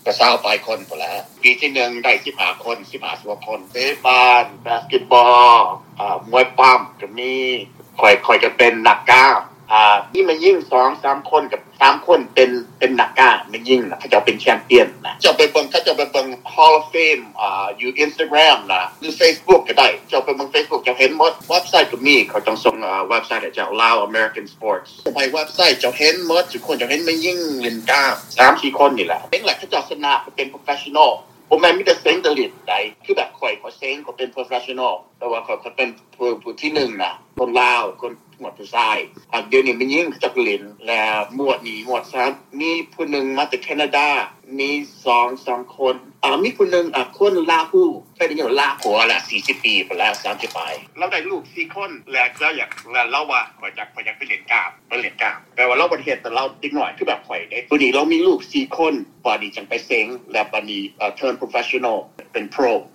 ก็เศร้าไปคนพอแล้วปีที่หนึ่งได้15 คน15 คนเตะบอลบาสเกตบอลมวยปั้มก็มีคอยจะเป็นนักกล้ามนี่มันยิ่ง2-3 คนกับ3 คนเป็นนักกล้ามมันยิ่งนะเขาจะเป็นแชมเปี้ยนนะจะไปเบิ่ง Hall of Fame อยู่ Instagram นะหรือ Facebook ก็ได้จะไปเบิ่ง Facebook จะเห็นหมดเว็บไซต์ก็มีเขาต้องส่งเว็บไซต์จะ Allow American Sports ไปเว็บไซต์จะเห็นหมดทุกคนจะเห็นมันยิ่งเล่นกล้าม 3-4 คนนี่แหละเป็นแหละเขาจะสนาเป็น professional ผมไม่ได้เซ็งตลิดใดคือแบบข่อยเซ็งก็เป็น professional แต่ว่าเขาเป็นผู้ที่หนึ่งนะคนลาวคนหมวดผู้ชายเดี๋ยวนี้มันยิ่งจักลินและหมวดนี้หมวด3มีผู้หนึ่งมาจากแคนาดามี2-3 คนมีผู้หนึ่งคนลาหูเคยได้ยินลาหัวละ40 ปีไปแล้ว30 ปีเราได้ลูก4 คนแล้วเราว่าข่อยอยากไปเรียนกล้ามแปลว่าเราประเทศแต่เราดิกหน่อยคือแบบข่อยได้ตัวนี้เรามีลูก4 คนพอดีจังไปเซ็งและบัดนี้turn professional เป็น pro